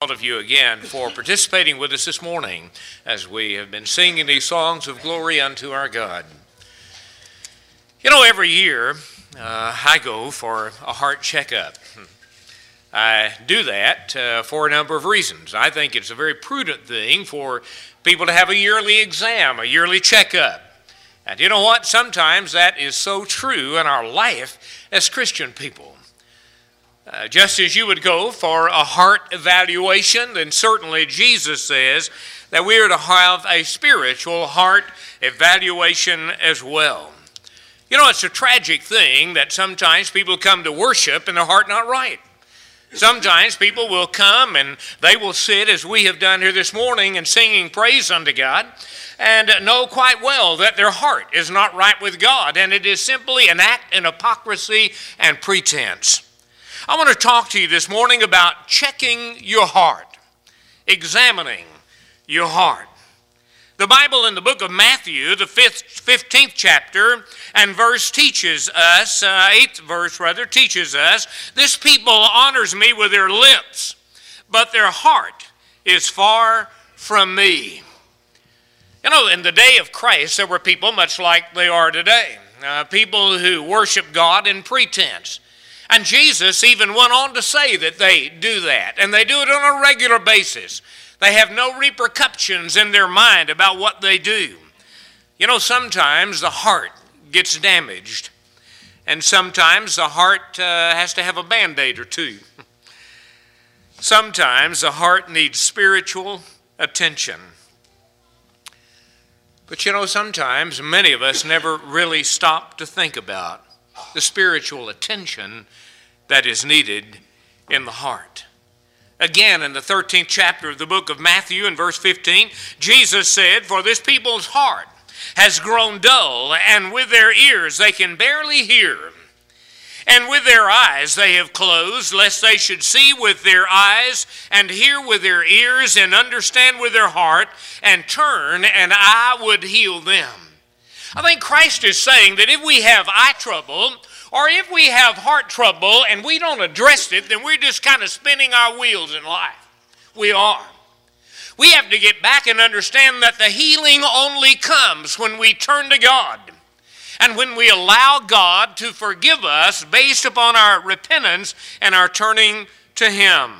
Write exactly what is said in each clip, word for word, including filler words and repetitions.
all of you again for participating with us this morning as we have been singing these songs of glory unto our God. You know, every year uh, I go for a heart checkup. I do that uh, for a number of reasons. I think it's a very prudent thing for people to have a yearly exam, a yearly checkup. And you know what? Sometimes that is so true in our life as Christian people. Uh, just as you would go for a heart evaluation, then certainly Jesus says that we are to have a spiritual heart evaluation as well. You know, it's a tragic thing that sometimes people come to worship and their heart not right. Sometimes people will come and they will sit as we have done here this morning and singing praise unto God and know quite well that their heart is not right with God, and it is simply an act in hypocrisy and pretense. I want to talk to you this morning about checking your heart, examining your heart. The Bible in the book of Matthew, the fifth, fifteenth chapter and verse teaches us, uh, eighth verse rather, teaches us, this people honors me with their lips, but their heart is far from me. You know, in the day of Christ, there were people much like they are today, uh, people who worship God in pretense. And Jesus even went on to say that they do that, and they do it on a regular basis. They have no repercussions in their mind about what they do. You know, sometimes the heart gets damaged, and sometimes the heart uh, has to have a Band-Aid or two. Sometimes the heart needs spiritual attention. But you know, sometimes many of us never really stop to think about the spiritual attention that is needed in the heart. Again, in the thirteenth chapter of the book of Matthew, in verse fifteen, Jesus said, "For this people's heart has grown dull, and with their ears they can barely hear. And with their eyes they have closed, lest they should see with their eyes, and hear with their ears, and understand with their heart, and turn, and I would heal them." I think Christ is saying that if we have eye trouble, or if we have heart trouble and we don't address it, then we're just kind of spinning our wheels in life. We are. We have to get back and understand that the healing only comes when we turn to God and when we allow God to forgive us based upon our repentance and our turning to Him.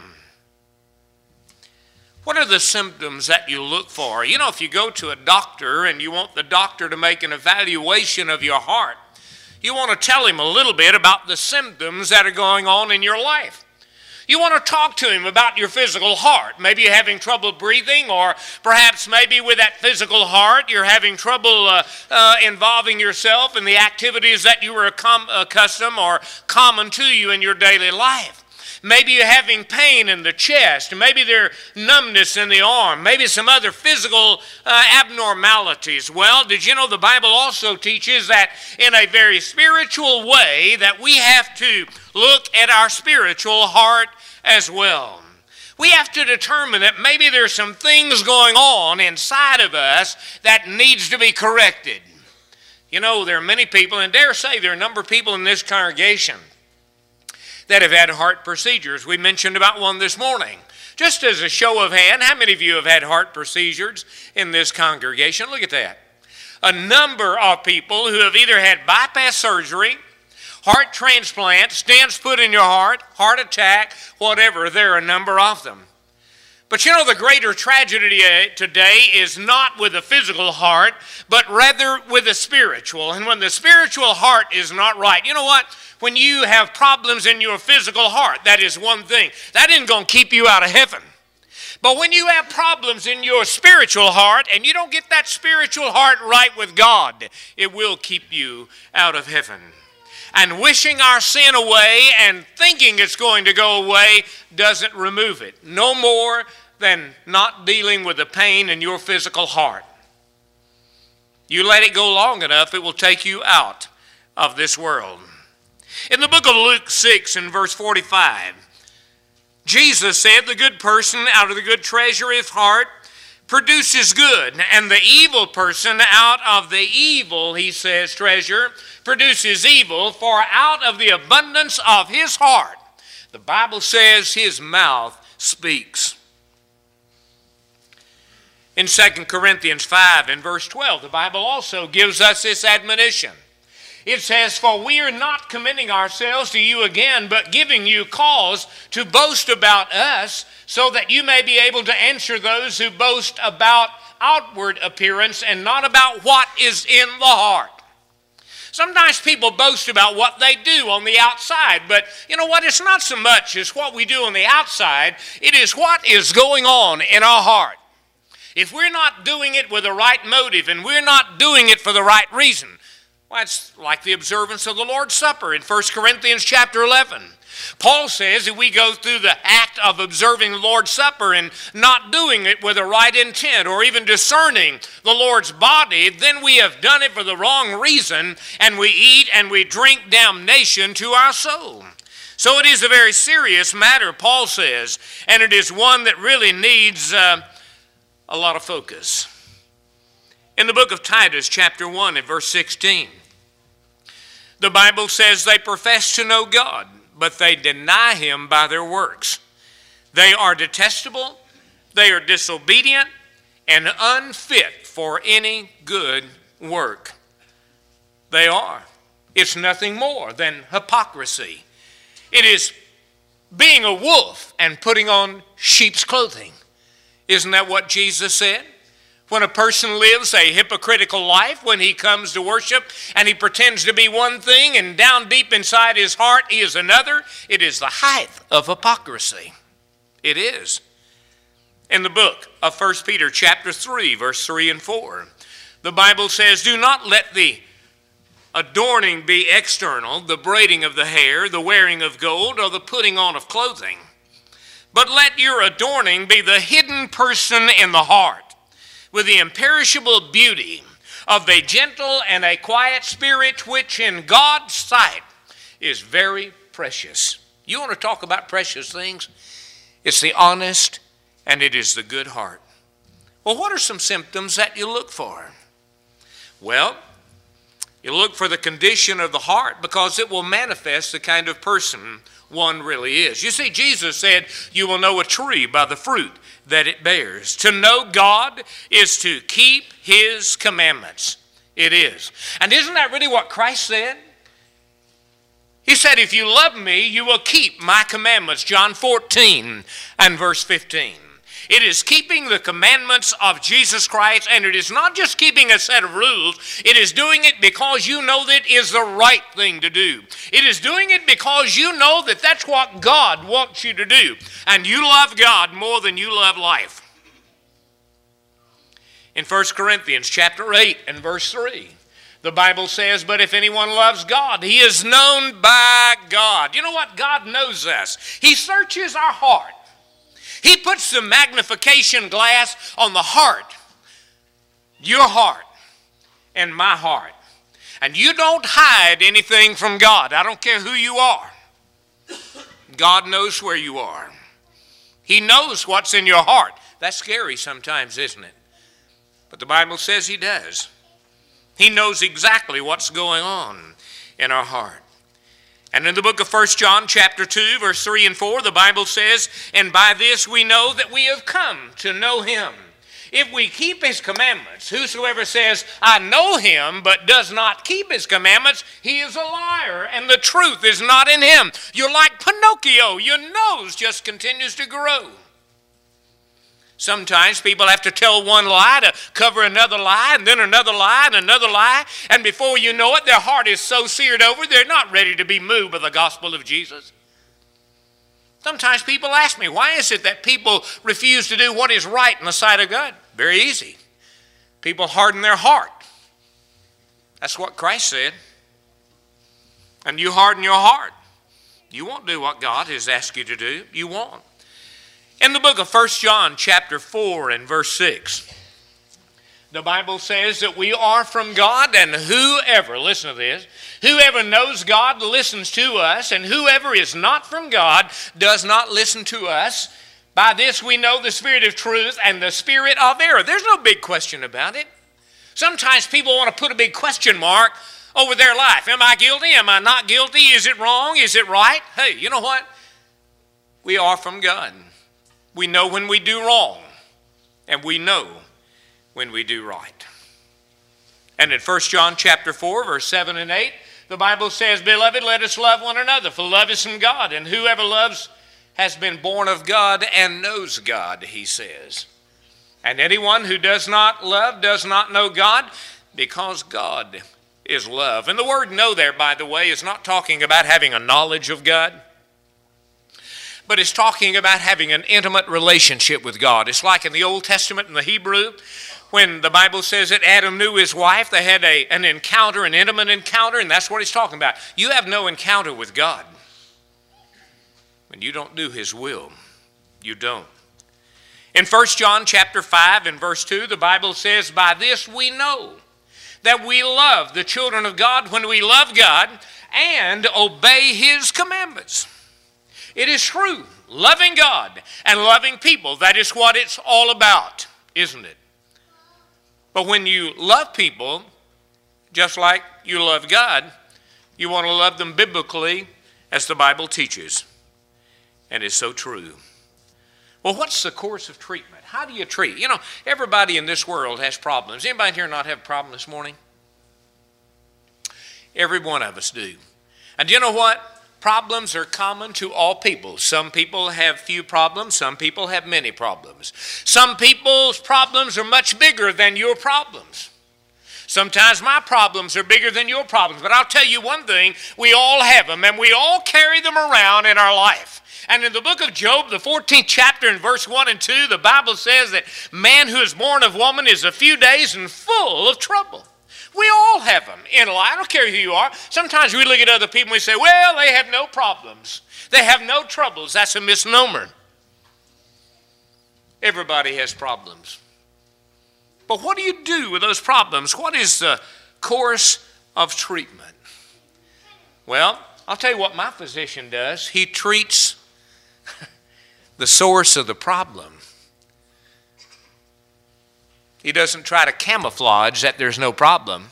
What are the symptoms that you look for? You know, if you go to a doctor and you want the doctor to make an evaluation of your heart, you want to tell him a little bit about the symptoms that are going on in your life. You want to talk to him about your physical heart. Maybe you're having trouble breathing, or perhaps maybe with that physical heart you're having trouble uh, uh, involving yourself in the activities that you were accustomed or common to you in your daily life. Maybe you're having pain in the chest. Maybe there's numbness in the arm. Maybe some other physical uh, abnormalities. Well, did you know the Bible also teaches that in a very spiritual way that we have to look at our spiritual heart as well. We have to determine that maybe there's some things going on inside of us that needs to be corrected. You know, there are many people, and dare say there are a number of people in this congregation that have had heart procedures. We mentioned about one this morning. Just as a show of hand, how many of you have had heart procedures in this congregation? Look at that. A number of people who have either had bypass surgery, heart transplant, stents put in your heart, heart attack, whatever. There are a number of them. But you know, the greater tragedy today is not with the physical heart, but rather with the spiritual. And when the spiritual heart is not right, you know what? When you have problems in your physical heart, that is one thing. That isn't going to keep you out of heaven. But when you have problems in your spiritual heart and you don't get that spiritual heart right with God, it will keep you out of heaven. And wishing our sin away and thinking it's going to go away doesn't remove it. No more than not dealing with the pain in your physical heart. You let it go long enough, it will take you out of this world. In the book of Luke six and verse forty-five, Jesus said, "The good person out of the good treasure of his heart produces good, and the evil person out of the evil," he says, "treasure produces evil, for out of the abundance of his heart," the Bible says, "his mouth speaks." In Second Corinthians five and verse twelve, the Bible also gives us this admonition. It says, "For we are not commending ourselves to you again, but giving you cause to boast about us, so that you may be able to answer those who boast about outward appearance and not about what is in the heart." Sometimes people boast about what they do on the outside, but you know what? It's not so much as what we do on the outside. It is what is going on in our heart. If we're not doing it with the right motive and we're not doing it for the right reason, well, it's like the observance of the Lord's Supper in First Corinthians chapter eleven. Paul says if we go through the act of observing the Lord's Supper and not doing it with the right intent or even discerning the Lord's body, then we have done it for the wrong reason, and we eat and we drink damnation to our soul. So it is a very serious matter, Paul says, and it is one that really needs uh, a lot of focus. In the book of Titus chapter one and verse sixteen, the Bible says they profess to know God, but they deny him by their works. They are detestable, they are disobedient, and unfit for any good work. They are. It's nothing more than hypocrisy. It is being a wolf and putting on sheep's clothing. Isn't that what Jesus said? When a person lives a hypocritical life, when he comes to worship and he pretends to be one thing and down deep inside his heart he is another, it is the height of hypocrisy. It is. In the book of First Peter chapter three, verse three and four, the Bible says, "Do not let the adorning be external, the braiding of the hair, the wearing of gold, or the putting on of clothing, but let your adorning be the hidden person in the heart, with the imperishable beauty of a gentle and a quiet spirit, which in God's sight is very precious." You want to talk about precious things? It's the honest and it is the good heart. Well, what are some symptoms that you look for? Well, you look for the condition of the heart, because it will manifest the kind of person one really is. You see, Jesus said, "You will know a tree by the fruit that it bears." To know God is to keep his commandments. It is. And isn't that really what Christ said? He said, "If you love me, you will keep my commandments." John fourteen and verse fifteen. It is keeping the commandments of Jesus Christ, and it is not just keeping a set of rules. It is doing it because you know that it is the right thing to do. It is doing it because you know that that's what God wants you to do, and you love God more than you love life. In First Corinthians chapter eight and verse three, the Bible says, "But if anyone loves God, he is known by God." You know what? God knows us. He searches our heart. He puts the magnification glass on the heart, your heart and my heart. And you don't hide anything from God. I don't care who you are. God knows where you are. He knows what's in your heart. That's scary sometimes, isn't it? But the Bible says he does. He knows exactly what's going on in our heart. And in the book of First John chapter two, verse three and four, the Bible says, "And by this we know that we have come to know him, if we keep his commandments. Whosoever says, 'I know him,' but does not keep his commandments, he is a liar, and the truth is not in him." You're like Pinocchio. Your nose just continues to grow. Sometimes people have to tell one lie to cover another lie, and then another lie, and another lie. And before you know it, their heart is so seared over, they're not ready to be moved by the gospel of Jesus. Sometimes people ask me, why is it that people refuse to do what is right in the sight of God? Very easy. People harden their heart. That's what Christ said. And you harden your heart, you won't do what God has asked you to do. You won't. In the book of First John chapter four and verse six, the Bible says that we are from God, and whoever, listen to this, whoever knows God listens to us, and whoever is not from God does not listen to us. By this we know the spirit of truth and the spirit of error. There's no big question about it. Sometimes people want to put a big question mark over their life. Am I guilty? Am I not guilty? Is it wrong? Is it right? Hey, you know what? We are from God. We know when we do wrong, and we know when we do right. And in First John chapter four, verse seven and eight, the Bible says, "Beloved, let us love one another, for love is from God, and whoever loves has been born of God and knows God," he says. "And anyone who does not love does not know God, because God is love." And the word "know" there, by the way, is not talking about having a knowledge of God, but it's talking about having an intimate relationship with God. It's like in the Old Testament in the Hebrew, when the Bible says that Adam knew his wife, they had a, an encounter, an intimate encounter, and that's what it's talking about. You have no encounter with God when you don't do his will. You don't. In First John chapter five and verse two, the Bible says, "By this we know that we love the children of God, when we love God and obey his commandments." It is true, loving God and loving people, that is what it's all about, isn't it? But when you love people, just like you love God, you want to love them biblically as the Bible teaches. And it's so true. Well, what's the course of treatment? How do you treat? You know, everybody in this world has problems. Anybody here not have a problem this morning? Every one of us do. And you know what? Problems are common to all people. Some people have few problems. Some people have many problems. Some people's problems are much bigger than your problems. Sometimes my problems are bigger than your problems. But I'll tell you one thing, we all have them, and we all carry them around in our life. And in the book of Job, the fourteenth chapter in verse one and two, the Bible says that man who is born of woman is a few days and full of trouble. We all have them in life. I don't care who you are. Sometimes we look at other people and we say, well, they have no problems. They have no troubles. That's a misnomer. Everybody has problems. But what do you do with those problems? What is the course of treatment? Well, I'll tell you what my physician does. He treats the source of the problem. He doesn't try to camouflage that there's no problem.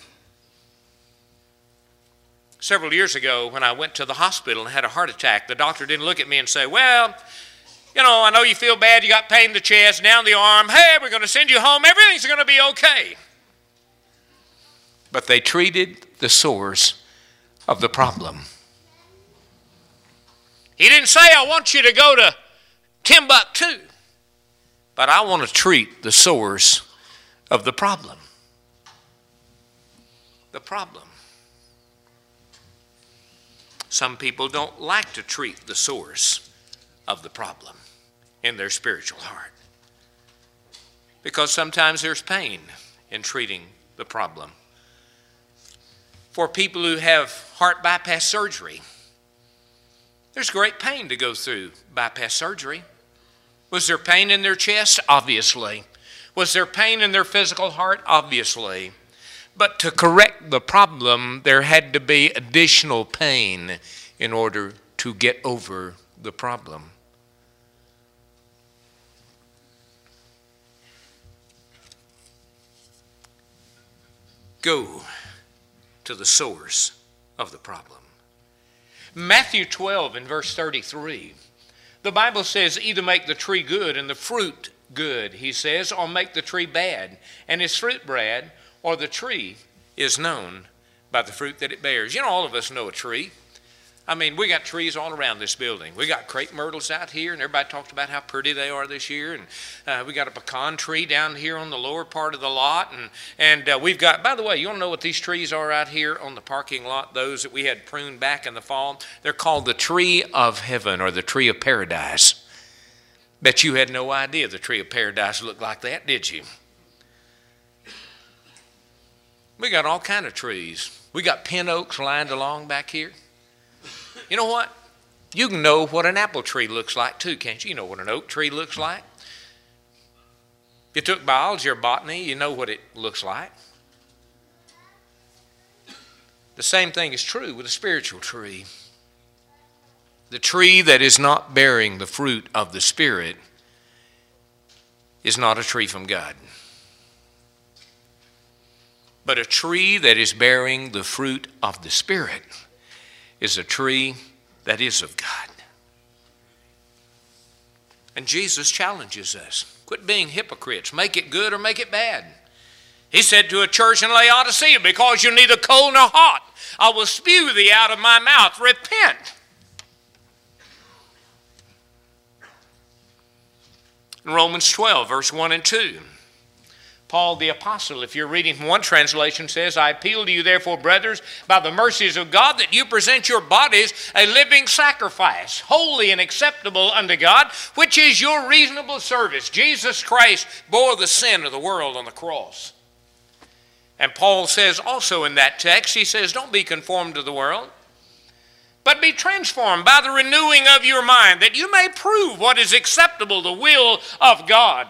Several years ago, when I went to the hospital and had a heart attack, the doctor didn't look at me and say, well, you know, I know you feel bad, you got pain in the chest, down the arm, hey, we're going to send you home, everything's going to be okay. But they treated the source of the problem. He didn't say, I want you to go to Timbuktu, but I want to treat the source of the problem. The problem. Some people don't like to treat the source of the problem in their spiritual heart, because sometimes there's pain in treating the problem. For people who have heart bypass surgery, there's great pain to go through bypass surgery. Was there pain in their chest? Obviously. Was there pain in their physical heart? Obviously. But to correct the problem, there had to be additional pain in order to get over the problem. Go to the source of the problem. Matthew twelve and verse thirty-three, the Bible says, either make the tree good and the fruit good, he says, or make the tree bad and its fruit bad, or the tree is known by the fruit that it bears. You know, all of us know a tree. I mean, we got trees all around this building. We got crepe myrtles out here, and everybody talked about how pretty they are this year. And uh, we got a pecan tree down here on the lower part of the lot. And, and uh, we've got, by the way, you want to know what these trees are out here on the parking lot, those that we had pruned back in the fall? They're called the tree of heaven, or the tree of paradise. Bet you had no idea the tree of paradise looked like that, did you? We got all kind of trees. We got pin oaks lined along back here. You know what? You can know what an apple tree looks like too, can't you? You know what an oak tree looks like. If you took biology or botany, you know what it looks like. The same thing is true with a spiritual tree. The tree that is not bearing the fruit of the Spirit is not a tree from God. But a tree that is bearing the fruit of the Spirit is a tree that is of God. And Jesus challenges us. Quit being hypocrites. Make it good or make it bad. He said to a church in Laodicea, because you're neither cold nor hot, I will spew thee out of my mouth. Repent. In Romans twelve, verse one and two, Paul the apostle, if you're reading from one translation, says, I appeal to you therefore, brothers, by the mercies of God, that you present your bodies a living sacrifice, holy and acceptable unto God, which is your reasonable service. Jesus Christ bore the sin of the world on the cross. And Paul says also in that text, he says, don't be conformed to the world, but be transformed by the renewing of your mind, that you may prove what is acceptable, the will of God.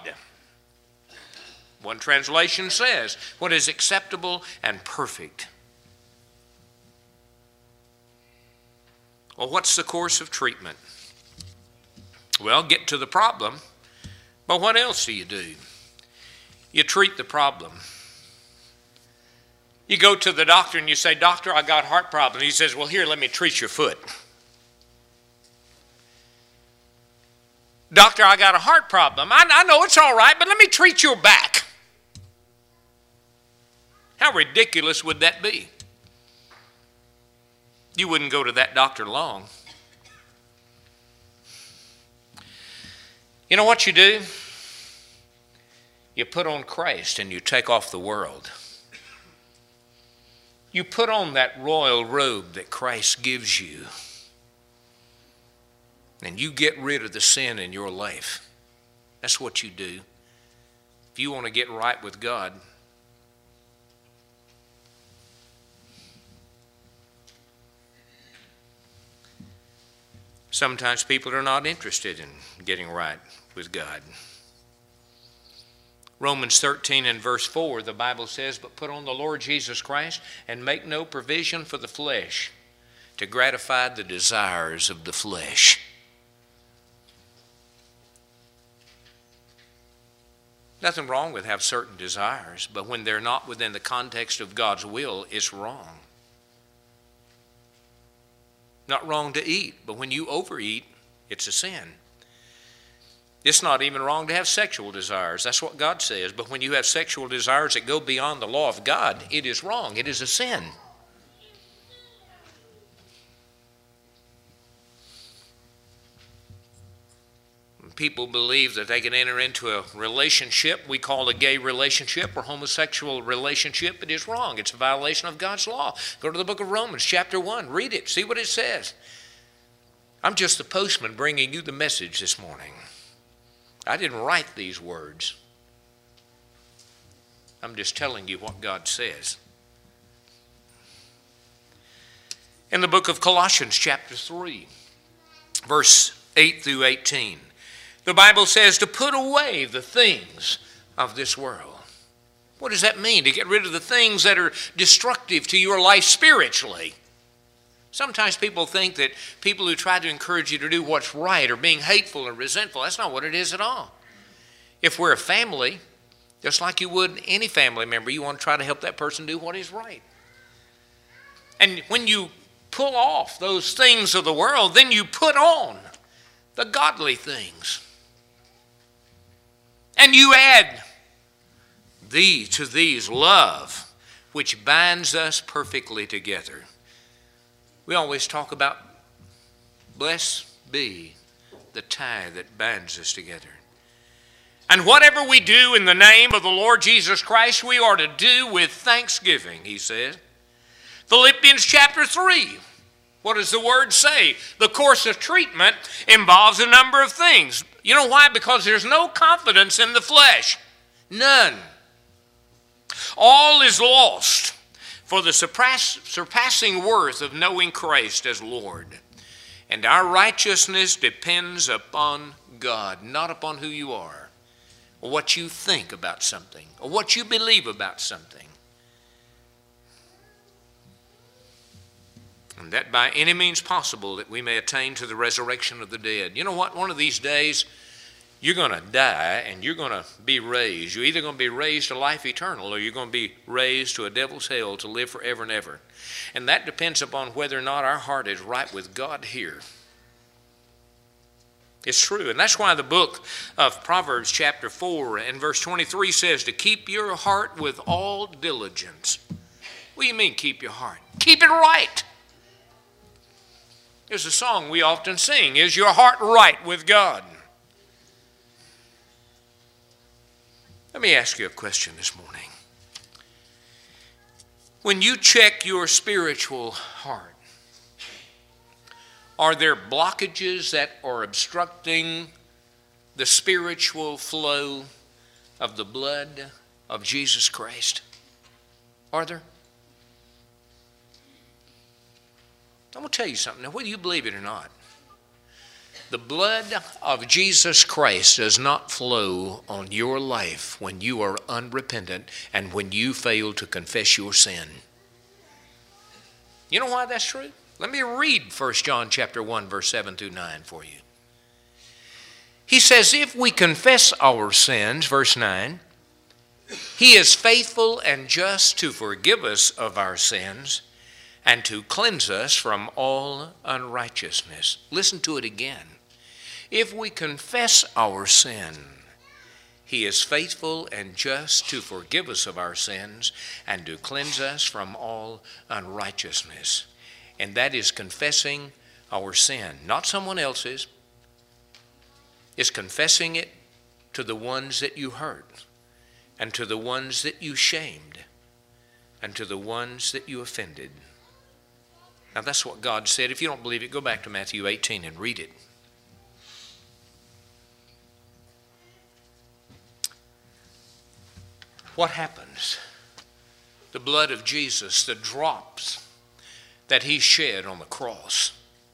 One translation says, what is acceptable and perfect. Well, what's the course of treatment? Well, get to the problem, but what else do you do? You treat the problem. You go to the doctor and you say, doctor, I got heart problems. He says, well, here, let me treat your foot. Doctor, I got a heart problem. I, I know it's all right, but let me treat your back. How ridiculous would that be? You wouldn't go to that doctor long. You know what you do? You put on Christ and you take off the world. You put on that royal robe that Christ gives you, and you get rid of the sin in your life. That's what you do. If you want to get right with God, sometimes people are not interested in getting right with God. Romans thirteen and verse four, the Bible says, but put on the Lord Jesus Christ and make no provision for the flesh to gratify the desires of the flesh. Nothing wrong with have certain desires, but when they're not within the context of God's will, it's wrong. Not wrong to eat, but when you overeat, it's a sin. It's not even wrong to have sexual desires. That's what God says. But when you have sexual desires that go beyond the law of God, it is wrong. It is a sin. When people believe that they can enter into a relationship we call a gay relationship or homosexual relationship, it is wrong. It's a violation of God's law. Go to the book of Romans, chapter one. Read it. See what it says. I'm just the postman bringing you the message this morning. I didn't write these words. I'm just telling you what God says. In the book of Colossians, chapter three, verse eight through eighteen, the Bible says to put away the things of this world. What does that mean? To get rid of the things that are destructive to your life spiritually. Sometimes people think that people who try to encourage you to do what's right are being hateful or resentful. That's not what it is at all. If we're a family, just like you would any family member, you want to try to help that person do what is right. And when you pull off those things of the world, then you put on the godly things. And you add thee to these love, which binds us perfectly together. We always talk about, blessed be the tie that binds us together. And whatever we do in the name of the Lord Jesus Christ, we are to do with thanksgiving, he says. Philippians chapter three, what does the word say? The course of treatment involves a number of things. You know why? Because there's no confidence in the flesh. None. All is lost for the surpass, surpassing worth of knowing Christ as Lord. And our righteousness depends upon God, not upon who you are, or what you think about something, or what you believe about something. And that by any means possible that we may attain to the resurrection of the dead. You know what? One of these days, you're going to die and you're going to be raised. You're either going to be raised to life eternal or you're going to be raised to a devil's hell to live forever and ever. And that depends upon whether or not our heart is right with God here. It's true. And that's why the book of Proverbs chapter four and verse twenty-three says to keep your heart with all diligence. What do you mean keep your heart? Keep it right. There's a song we often sing, is your heart right with God? Let me ask you a question this morning. When you check your spiritual heart, are there blockages that are obstructing the spiritual flow of the blood of Jesus Christ? Are there? I'm going to tell you something. Now, whether you believe it or not, the blood of Jesus Christ does not flow on your life when you are unrepentant and when you fail to confess your sin. You know why that's true? Let me read First John chapter one, verse seven through nine for you. He says, if we confess our sins, verse nine, he is faithful and just to forgive us of our sins and to cleanse us from all unrighteousness. Listen to it again. If we confess our sin, he is faithful and just to forgive us of our sins and to cleanse us from all unrighteousness. And that is confessing our sin, not someone else's. It's confessing it to the ones that you hurt, and to the ones that you shamed, and to the ones that you offended. Now that's what God said. If you don't believe it, go back to Matthew eighteen and read it. What happens? The blood of Jesus, the drops that he shed on the cross,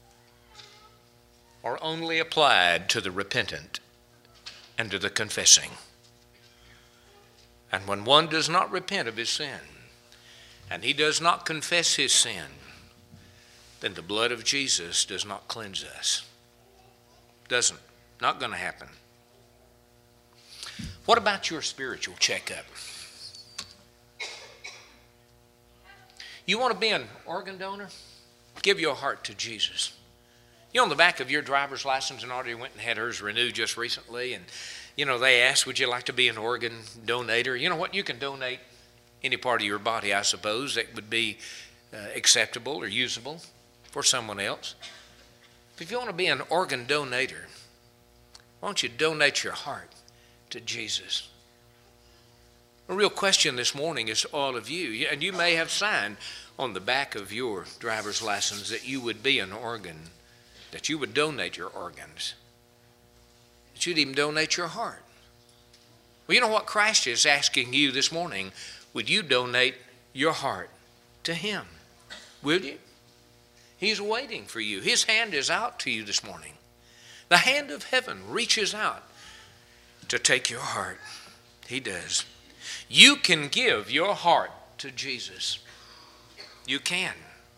are only applied to the repentant and to the confessing. And when one does not repent of his sin, and he does not confess his sin, then the blood of Jesus does not cleanse us. Doesn't. Not going to happen. What about your spiritual checkup? You want to be an organ donor? Give your heart to Jesus. You know, on the back of your driver's license, and Audrey went and had hers renewed just recently, and, you know, they asked, would you like to be an organ donator? You know what? You can donate any part of your body, I suppose, that would be uh, acceptable or usable for someone else. But if you want to be an organ donator, why don't you donate your heart to Jesus? A real question this morning is to all of you, and you may have signed on the back of your driver's license that you would be an organ, that you would donate your organs, that you'd even donate your heart. Well, you know what? Christ is asking you this morning, would you donate your heart to him? Will you? He's waiting for you. His hand is out to you this morning. The hand of heaven reaches out to take your heart. He does. You can give your heart to Jesus. You can.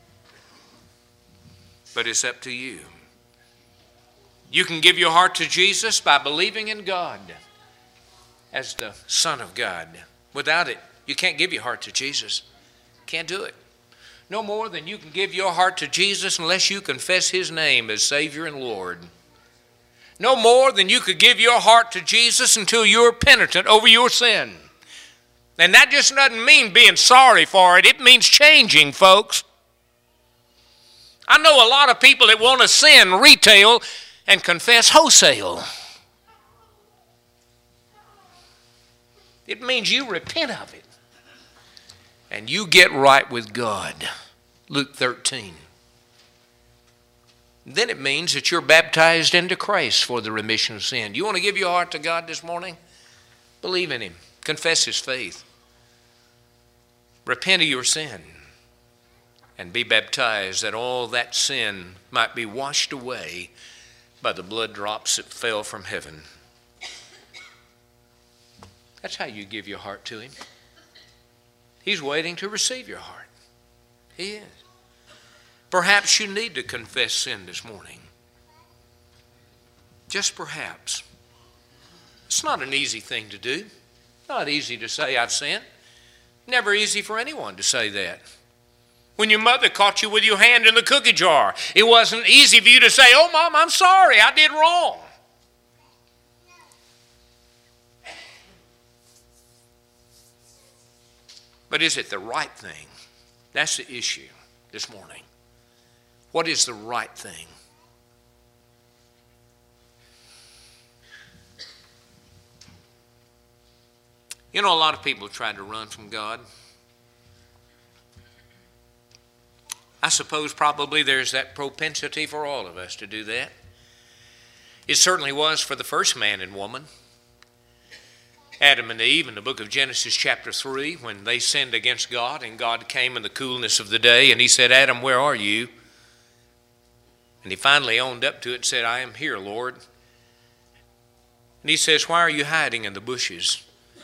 But it's up to you. You can give your heart to Jesus by believing in God as the Son of God. Without it, you can't give your heart to Jesus. Can't do it. No more than you can give your heart to Jesus unless you confess his name as Savior and Lord. No more than you could give your heart to Jesus until you're penitent over your sin. And that just doesn't mean being sorry for it. It means changing, folks. I know a lot of people that want to sin retail and confess wholesale. It means you repent of it and you get right with God. Luke thirteen. Then it means that you're baptized into Christ for the remission of sin. You want to give your heart to God this morning? Believe in him. Confess his faith. Repent of your sin and be baptized that all that sin might be washed away by the blood drops that fell from heaven. That's how you give your heart to him. He's waiting to receive your heart. He is. Perhaps you need to confess sin this morning. Just perhaps. It's not an easy thing to do. Not easy to say I've sinned. Never easy for anyone to say that. When your mother caught you with your hand in the cookie jar, it wasn't easy for you to say, oh, Mom, I'm sorry, I did wrong. But is it the right thing? That's the issue this morning. What is the right thing? You know, a lot of people try to run from God. I suppose probably there's that propensity for all of us to do that. It certainly was for the first man and woman, Adam and Eve, in the book of Genesis chapter three, when they sinned against God, and God came in the coolness of the day, and he said, Adam, where are you? And he finally owned up to it and said, I am here, Lord. And he says, why are you hiding in the bushes?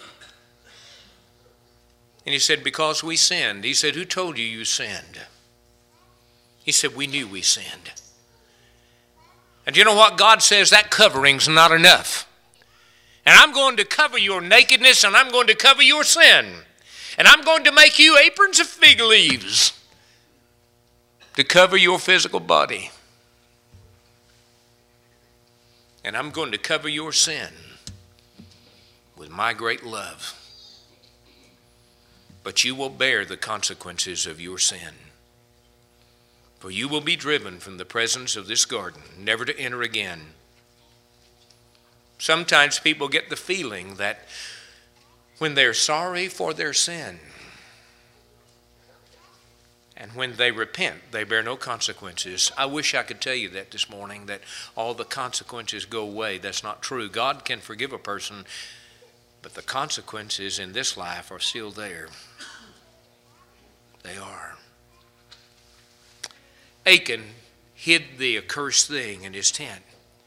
And he said, because we sinned. He said, who told you you sinned? He said, we knew we sinned. And you know what? God says that covering's not enough. And I'm going to cover your nakedness, and I'm going to cover your sin. And I'm going to make you aprons of fig leaves to cover your physical body. And I'm going to cover your sin with my great love. But you will bear the consequences of your sin. For you will be driven from the presence of this garden, never to enter again. Sometimes people get the feeling that when they're sorry for their sin, and when they repent, they bear no consequences. I wish I could tell you that this morning, that all the consequences go away. That's not true. God can forgive a person, but the consequences in this life are still there. They are. Achan hid the accursed thing in his tent,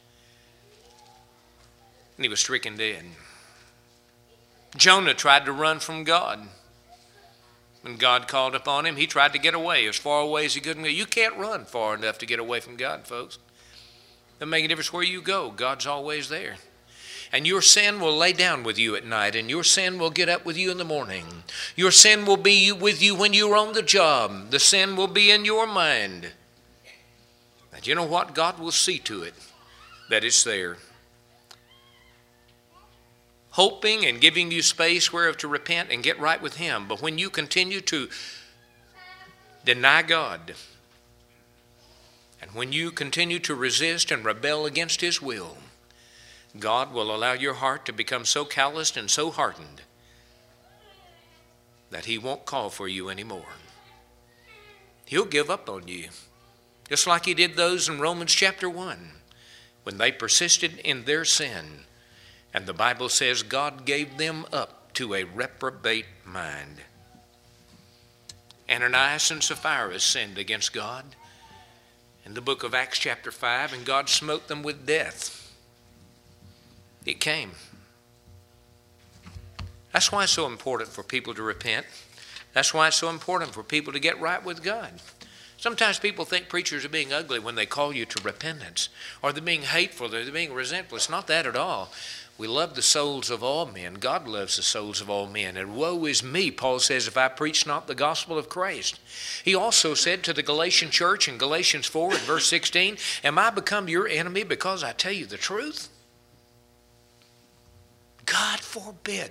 and he was stricken dead. Jonah tried to run from God. When God called upon him, he tried to get away as far away as he could go. You can't run far enough to get away from God, folks. It doesn't make a difference where you go. God's always there. And your sin will lay down with you at night, and your sin will get up with you in the morning. Your sin will be with you when you're on the job. The sin will be in your mind. And you know what? God will see to it that it's there, hoping and giving you space whereof to repent and get right with him. But when you continue to deny God, and when you continue to resist and rebel against his will, God will allow your heart to become so calloused and so hardened that he won't call for you anymore. He'll give up on you, just like he did those in Romans chapter one, when they persisted in their sin. And the Bible says God gave them up to a reprobate mind. Ananias and Sapphira sinned against God in the book of Acts chapter five, and God smote them with death. It came. That's why it's so important for people to repent. That's why it's so important for people to get right with God. Sometimes people think preachers are being ugly when they call you to repentance, or they're being hateful, they're being resentful. It's not that at all. We love the souls of all men. God loves the souls of all men. And woe is me, Paul says, if I preach not the gospel of Christ. He also said to the Galatian church in Galatians four and verse sixteen, am I become your enemy because I tell you the truth? God forbid.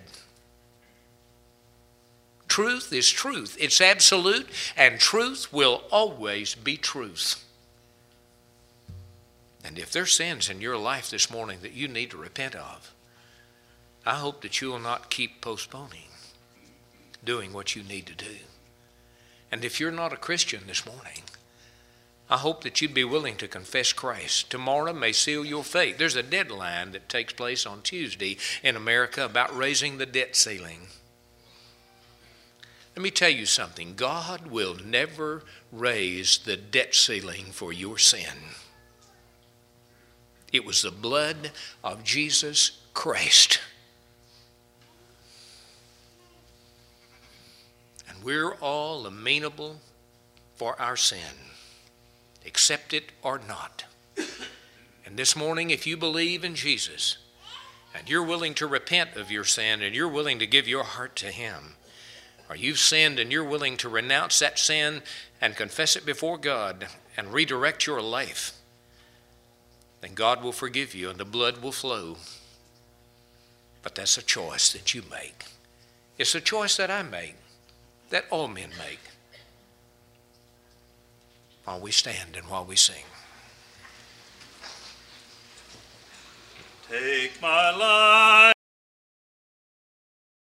Truth is truth. It's absolute, and truth will always be truth. And if there's sins in your life this morning that you need to repent of, I hope that you will not keep postponing doing what you need to do. And if you're not a Christian this morning, I hope that you'd be willing to confess Christ. Tomorrow may seal your fate. There's a deadline that takes place on Tuesday in America about raising the debt ceiling. Let me tell you something. God will never raise the debt ceiling for your sin. It was the blood of Jesus Christ. And we're all amenable for our sin, accept it or not. And this morning, if you believe in Jesus, and you're willing to repent of your sin, and you're willing to give your heart to him, or you've sinned and you're willing to renounce that sin and confess it before God and redirect your life, then God will forgive you and the blood will flow. But that's a choice that you make. It's a choice that I make. that all men make. While we stand and while we sing. Take my life.